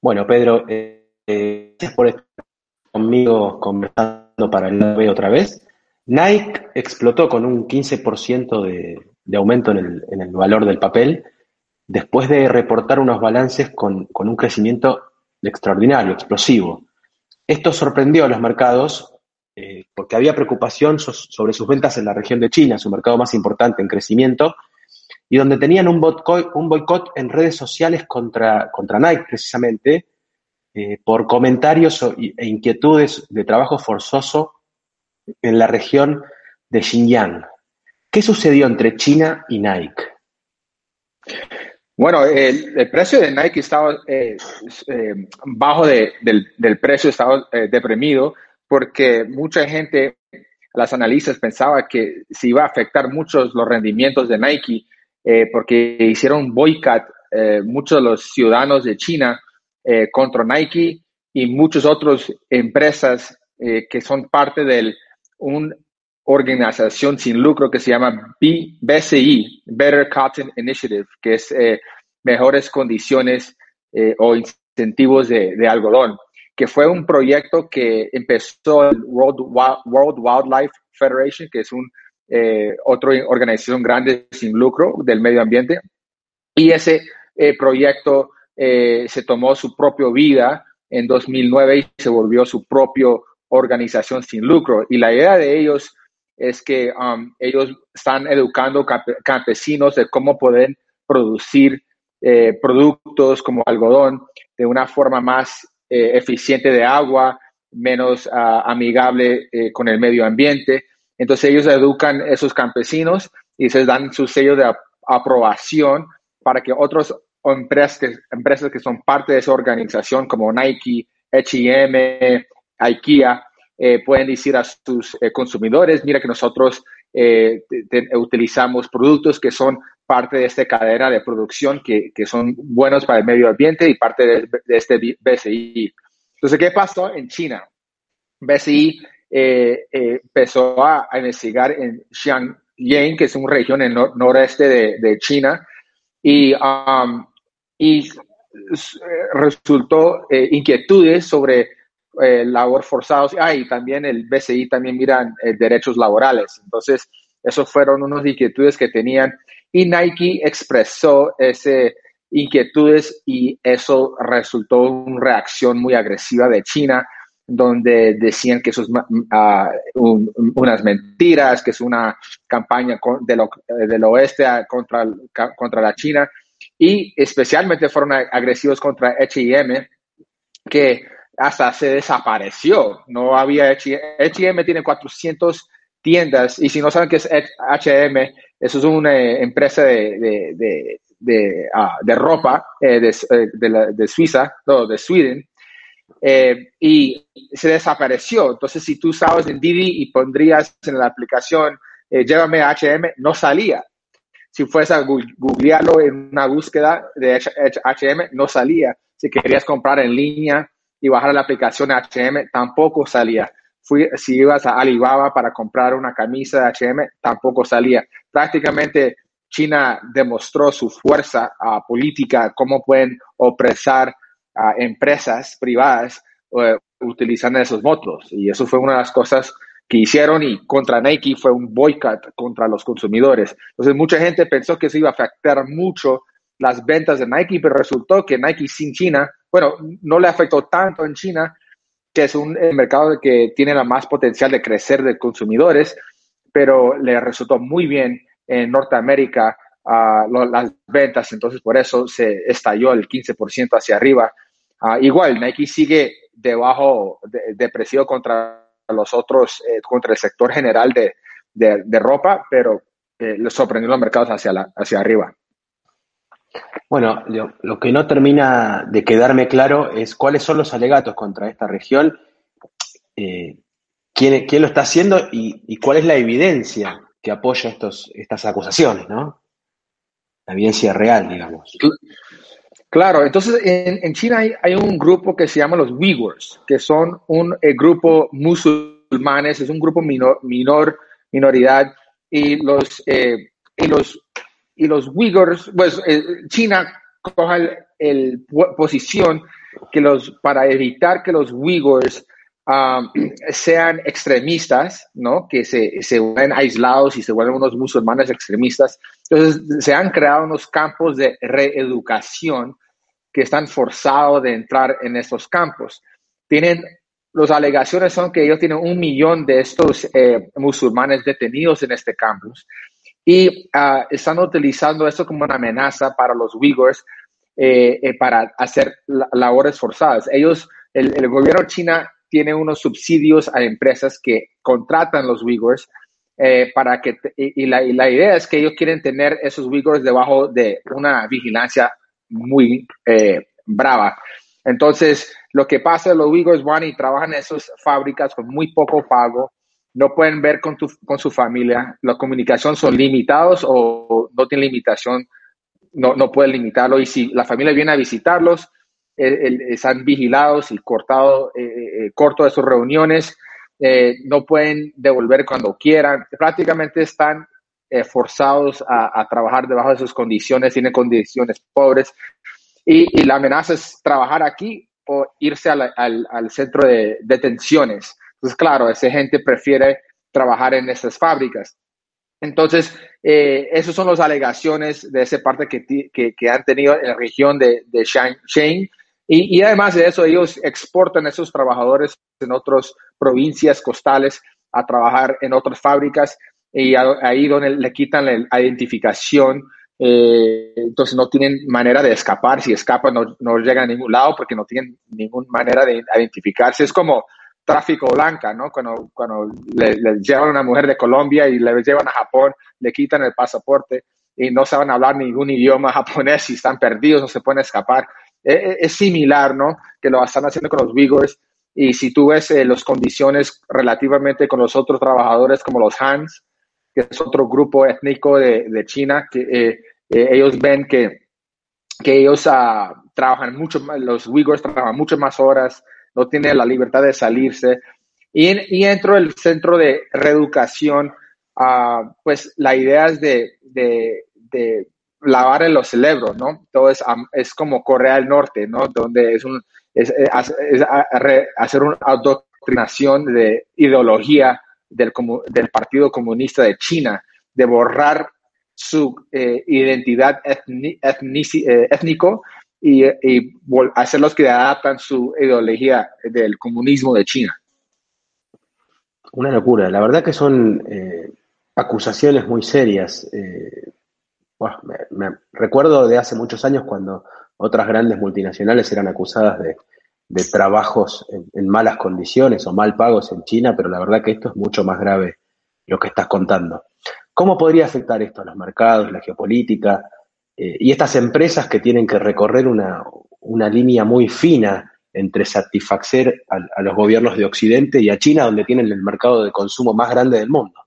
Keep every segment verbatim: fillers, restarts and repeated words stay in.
Bueno, Pedro, eh, eh, gracias por estar conmigo conversando para el lado B otra vez. Nike explotó con un quince por ciento de, de aumento en el, en el valor del papel después de reportar unos balances con, con un crecimiento extraordinario, explosivo. Esto sorprendió a los mercados eh, porque había preocupación so- sobre sus ventas en la región de China, su mercado más importante en crecimiento, y donde tenían un boicot, un boicot en redes sociales contra, contra Nike precisamente, eh, por comentarios o- e inquietudes de trabajo forzoso en la región de Xinjiang. ¿Qué sucedió entre China y Nike? Bueno, el, el precio de Nike estaba eh, eh, bajo de- del, del precio, estaba eh, deprimido porque mucha gente, las analistas pensaba que se iba a afectar mucho los rendimientos de Nike eh, porque hicieron boicot eh, muchos de los ciudadanos de China eh, contra Nike y muchas otras empresas eh, que son parte de una organización sin lucro que se llama B- BCI, Better Cotton Initiative, que es eh, mejores condiciones eh, o incentivos de, de algodón, que fue un proyecto que empezó el World, World Wildlife Federation, que es un eh, otra organización grande sin lucro del medio ambiente, y ese eh, proyecto eh, se tomó su propia vida en dos mil nueve y se volvió su propia organización sin lucro. Y la idea de ellos es que um, ellos están educando campesinos de cómo pueden producir eh, productos como algodón de una forma más eh, eficiente de agua, menos uh, amigable eh, con el medio ambiente. Entonces ellos educan a esos campesinos y se dan su sello de aprobación para que otras empresas que, empresas que son parte de esa organización como Nike, H y M, IKEA, eh, pueden decir a sus eh, consumidores, mira que nosotros eh, te, te, utilizamos productos que son parte de esta cadena de producción que, que son buenos para el medio ambiente y parte de, de este B C I. Entonces, ¿qué pasó en China? B C I eh, eh, empezó a, a investigar en Xiangyang, que es una región en el nor noreste de, de China, y, um, y resultó eh, inquietudes sobre eh, labor forzados. Ah, y también el B C I también miran eh, derechos laborales. Entonces, esos fueron unas inquietudes que tenían. Y Nike expresó ese inquietudes y eso resultó en una reacción muy agresiva de China, donde decían que eso es uh, un, unas mentiras, que es una campaña con, de lo, del oeste contra, contra la China, y especialmente fueron agresivos contra H y M, que hasta se desapareció. No había H y M, tiene cuatrocientas tiendas, y si no saben qué es H y M, eso es una eh, empresa de, de, de, de, uh, de ropa eh, de, de, de Suiza, no, de Sweden, eh, y se desapareció. Entonces, si tú estabas en Didi y pondrías en la aplicación eh, llévame a H y M, no salía. Si fuese a googlearlo en una búsqueda de H y M, no salía. Si querías comprar en línea y bajar la aplicación de H y M, tampoco salía. Fui, si ibas a Alibaba para comprar una camisa de H y M, tampoco salía. Prácticamente China demostró su fuerza uh, política, cómo pueden opresar a empresas privadas uh, utilizando esos métodos. Y eso fue una de las cosas que hicieron, y contra Nike fue un boicot contra los consumidores. Entonces, mucha gente pensó que se iba a afectar mucho las ventas de Nike, pero resultó que Nike sin China, bueno, no le afectó tanto en China, que es un mercado que tiene la más potencial de crecer de consumidores, pero le resultó muy bien en Norteamérica uh, lo, las ventas. Entonces, por eso se estalló el quince por ciento hacia arriba. Uh, igual, Nike sigue debajo de, de precio contra los otros, eh, contra el sector general de, de, de ropa, pero eh, les sorprendió los mercados hacia, la, hacia arriba. Bueno, lo, lo que no termina de quedarme claro es cuáles son los alegatos contra esta región, eh, quién, quién lo está haciendo y, y cuál es la evidencia que apoya estos, estas acusaciones, ¿no? La evidencia real, digamos. Claro, entonces en, en China hay, hay, un grupo que se llama los Uyghurs, que son un eh, grupo musulmanes, es un grupo minor, minor minoridad, y los, eh, y los, y los Uyghurs, pues eh, China coja el, el posición que los, para evitar que los Uyghurs um, sean extremistas, ¿no? Que se, se vuelven aislados y se vuelven unos musulmanes extremistas. Entonces, se han creado unos campos de reeducación que están forzados de entrar en estos campos. Tienen, las alegaciones son que ellos tienen un millón de estos eh, musulmanes detenidos en este campus y uh, están utilizando esto como una amenaza para los Uyghurs eh, eh, para hacer la, labores forzadas. Ellos, el, el gobierno chino tiene unos subsidios a empresas que contratan los Uyghurs eh, para que, y, y, la, y la idea es que ellos quieren tener esos Uyghurs debajo de una vigilancia muy eh, brava. Entonces, lo que pasa es que los Uyghurs van y trabajan en esas fábricas con muy poco pago, no pueden ver con, tu, con su familia, la comunicación son limitados o no tienen limitación, no, no pueden limitarlo. Y si la familia viene a visitarlos, eh, eh, están vigilados y cortado, eh, eh, corto de sus reuniones, eh, no pueden devolver cuando quieran, prácticamente están eh, forzados a, a trabajar debajo de sus condiciones, tienen condiciones pobres. Y, y la amenaza es trabajar aquí o irse al, al, al centro de detenciones. Entonces, claro, esa gente prefiere trabajar en estas fábricas. Entonces, eh, esas son las alegaciones de esa parte que, que, que han tenido en la región de, de Shanxi. Y, y además de eso, ellos exportan a esos trabajadores en otras provincias costales a trabajar en otras fábricas y a, ahí donde le quitan la identificación. Eh, entonces no tienen manera de escapar. Si escapan, no, no llegan a ningún lado porque no tienen ninguna manera de identificarse. Es como tráfico blanca, ¿no? Cuando, cuando le, le llevan a una mujer de Colombia y le llevan a Japón, le quitan el pasaporte y no saben hablar ningún idioma japonés y están perdidos, no se pueden escapar. Es, es similar, ¿no? Que lo están haciendo con los Uyghurs. Y si tú ves eh, las condiciones relativamente con los otros trabajadores como los Hans, que es otro grupo étnico de, de China, que eh, eh, ellos ven que, que ellos uh, trabajan mucho más, los Uyghurs trabajan mucho más horas, no tienen la libertad de salirse. Y, en, y dentro del centro de reeducación, uh, pues la idea es de, de, de lavar los cerebros, ¿no? Entonces, um, es como Corea del Norte, ¿no? Donde es, un, es, es, es a, re, hacer una adoctrinación de ideología del, del Partido Comunista de China, de borrar su eh, identidad etni, etnici, eh, étnico y, y hacerlos que adaptan su ideología del comunismo de China. Una locura. La verdad que son eh, acusaciones muy serias. Eh, bueno, me, me recuerdo de hace muchos años cuando otras grandes multinacionales eran acusadas de, de trabajos en, en malas condiciones o mal pagos en China, pero la verdad que esto es mucho más grave lo que estás contando. ¿Cómo podría afectar esto a los mercados, la geopolítica eh, y estas empresas que tienen que recorrer una, una línea muy fina entre satisfacer a, a los gobiernos de Occidente y a China, donde tienen el mercado de consumo más grande del mundo?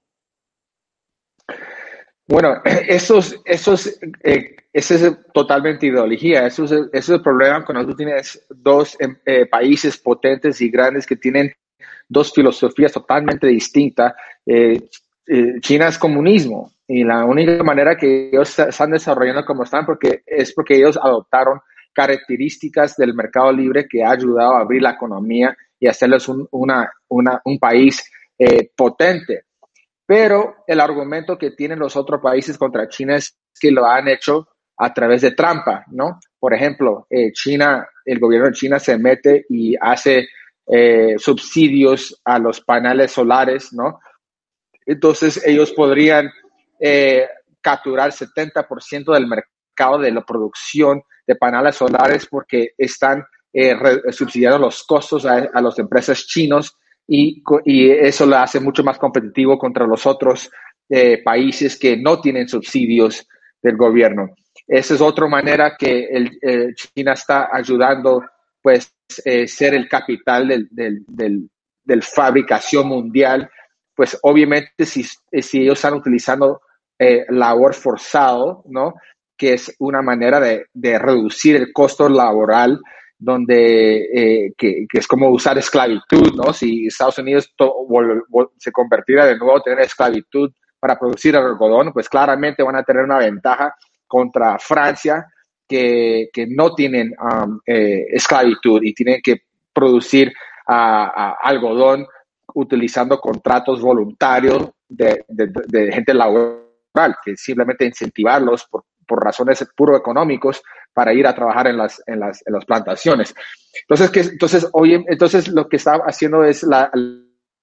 Bueno, esos, esos, eh, esa es totalmente ideología. Eso es, eso es el problema cuando tú tienes dos eh, países potentes y grandes que tienen dos filosofías totalmente distintas. Eh, eh, China es comunismo y la única manera que ellos están desarrollando como están porque, es porque ellos adoptaron características del mercado libre que ha ayudado a abrir la economía y hacerles un, una, una, un país eh, potente. Pero el argumento que tienen los otros países contra China es que lo han hecho a través de trampa, ¿no? Por ejemplo, eh, China, el gobierno de China se mete y hace eh, subsidios a los paneles solares, ¿no? Entonces ellos podrían eh, capturar setenta por ciento del mercado de la producción de paneles solares porque están eh, re- subsidiando los costos a, a las empresas chinas. Y, y eso lo hace mucho más competitivo contra los otros eh, países que no tienen subsidios del gobierno. Esa es otra manera que el, eh, China está ayudando, pues, eh, ser el capital del, del, del, del fabricación mundial. Pues, obviamente, si, si ellos están utilizando eh, labor forzado, ¿no? Que es una manera de, de reducir el costo laboral, donde eh, que, que es como usar esclavitud, ¿no? Si Estados Unidos to, vol, vol, se convertiera de nuevo a tener esclavitud para producir algodón, pues claramente van a tener una ventaja contra Francia que, que no tienen um, eh, esclavitud y tienen que producir uh, uh, algodón utilizando contratos voluntarios de, de, de gente laboral, que simplemente incentivarlos por, por razones puro económicos para ir a trabajar en las, en las, en las plantaciones. Entonces, que, entonces, hoy, entonces, lo que está haciendo es la, la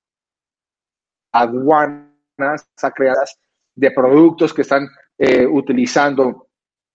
aduanas creadas de productos que están eh, utilizando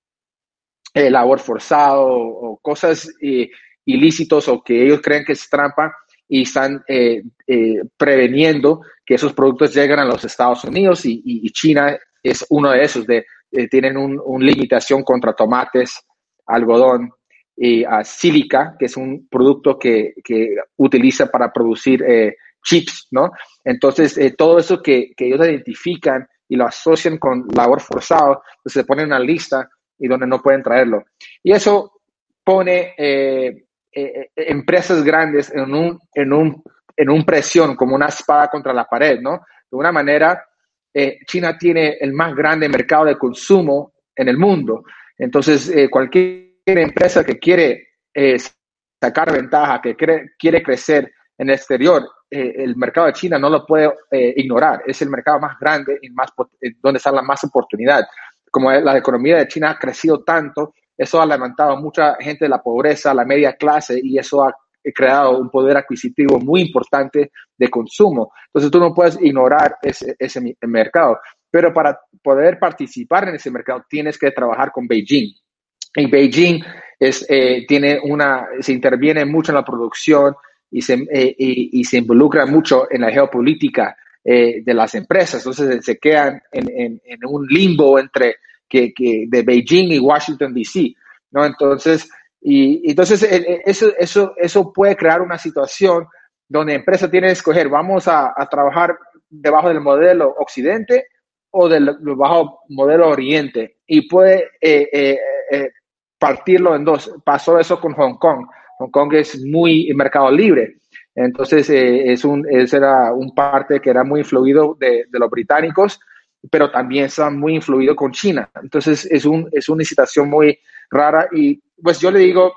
eh, labor forzado o, o cosas eh, ilícitos o que ellos creen que es trampa y están eh, eh, preveniendo que esos productos lleguen a los Estados Unidos y, y, y China es uno de esos. De, eh, tienen una un limitación contra tomates, algodón y uh, sílica, que es un producto que, que utiliza para producir eh, chips, ¿no? Entonces, eh, todo eso que, que ellos identifican y lo asocian con labor forzado, pues se ponen en una lista y donde no pueden traerlo. Y eso pone eh, eh, empresas grandes en un, en, un, en un presión, como una espada contra la pared, ¿no? De una manera, eh, China tiene el más grande mercado de consumo en el mundo. Entonces, eh, cualquier empresa que quiere eh, sacar ventaja, que quiere, quiere crecer en el exterior, eh, el mercado de China no lo puede eh, ignorar. Es el mercado más grande y más, eh, donde está la más oportunidad. Como la economía de China ha crecido tanto, eso ha levantado a mucha gente de la pobreza, la media clase, y eso ha creado un poder adquisitivo muy importante de consumo. Entonces, tú no puedes ignorar ese, ese mercado. Pero para poder participar en ese mercado, tienes que trabajar con Beijing. Y Beijing es, eh, tiene una, se interviene mucho en la producción y se, eh, y, y se involucra mucho en la geopolítica eh, de las empresas. Entonces se quedan en, en, en un limbo entre que, que de Beijing y Washington D C, ¿no? Entonces, y, entonces eh, eso, eso, eso puede crear una situación donde la empresa tiene que escoger, vamos a, a trabajar debajo del modelo Occidente o del bajo modelo Oriente, y puede eh, eh, eh, partirlo en dos. Pasó eso con Hong Kong. Hong Kong es muy mercado libre, entonces eh, es un, ese era un parte que era muy influido de, de los británicos, pero también está muy influido con China. Entonces es, un, es una situación muy rara y pues yo le digo,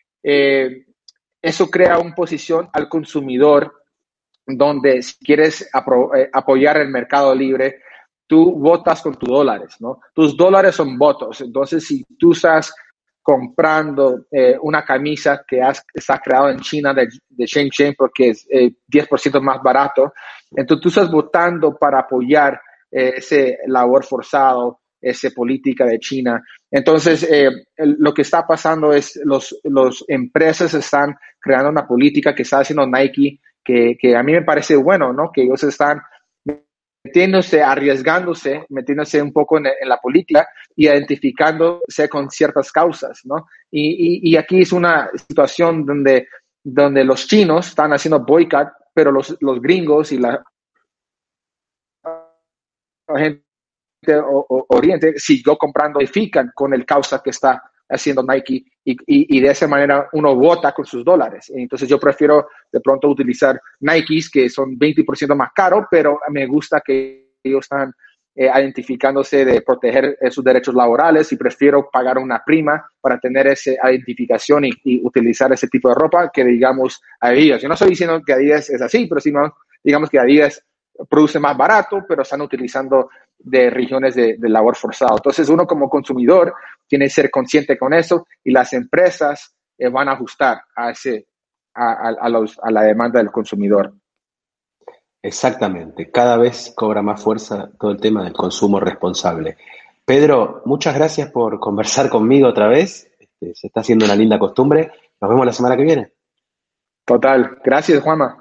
eh, eso crea una posición al consumidor donde si quieres apro- eh, apoyar el mercado libre, tú votas con tus dólares, ¿no? Tus dólares son votos. Entonces, si tú estás comprando eh, una camisa que has, está creada en China de, de Shenzhen porque es eh, diez por ciento más barato, entonces tú estás votando para apoyar eh, ese labor forzado, esa política de China. Entonces, eh, el, lo que está pasando es los, los empresas están creando una política que está haciendo Nike que, que a mí me parece bueno, ¿no? Que ellos están metiéndose, arriesgándose, metiéndose un poco en, en la política y identificándose con ciertas causas, ¿no? Y, y, y aquí es una situación donde, donde los chinos están haciendo boicot, pero los, los gringos y la, la gente o, o, Oriente siguió comprando, identifican con el causa que está haciendo Nike y, y, y de esa manera uno vota con sus dólares. Entonces yo prefiero de pronto utilizar Nikes que son veinte por ciento más caros, pero me gusta que ellos están eh, identificándose de proteger eh, sus derechos laborales y prefiero pagar una prima para tener esa identificación y, y utilizar ese tipo de ropa que digamos Adidas. Yo no estoy diciendo que Adidas es así, pero sino digamos que Adidas produce más barato, pero están utilizando de regiones de, de labor forzado. Entonces, uno como consumidor tiene que ser consciente con eso y las empresas eh, van a ajustar a, ese, a, a, a, los, a la demanda del consumidor. Exactamente. Cada vez cobra más fuerza todo el tema del consumo responsable. Pedro, muchas gracias por conversar conmigo otra vez. Este, se está haciendo una linda costumbre. Nos vemos la semana que viene. Total. Gracias, Juanma.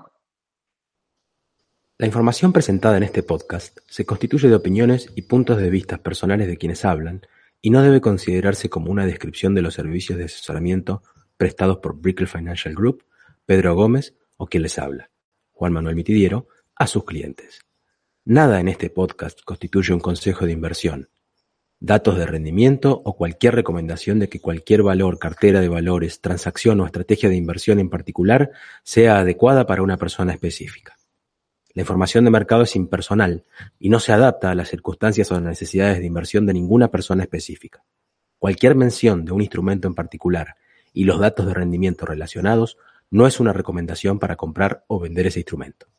La información presentada en este podcast se constituye de opiniones y puntos de vista personales de quienes hablan y no debe considerarse como una descripción de los servicios de asesoramiento prestados por Brickell Financial Group, Pedro Gómez o quien les habla, Juan Manuel Mitidiero, a sus clientes. Nada en este podcast constituye un consejo de inversión, datos de rendimiento o cualquier recomendación de que cualquier valor, cartera de valores, transacción o estrategia de inversión en particular sea adecuada para una persona específica. La información de mercado es impersonal y no se adapta a las circunstancias o a las necesidades de inversión de ninguna persona específica. Cualquier mención de un instrumento en particular y los datos de rendimiento relacionados no es una recomendación para comprar o vender ese instrumento.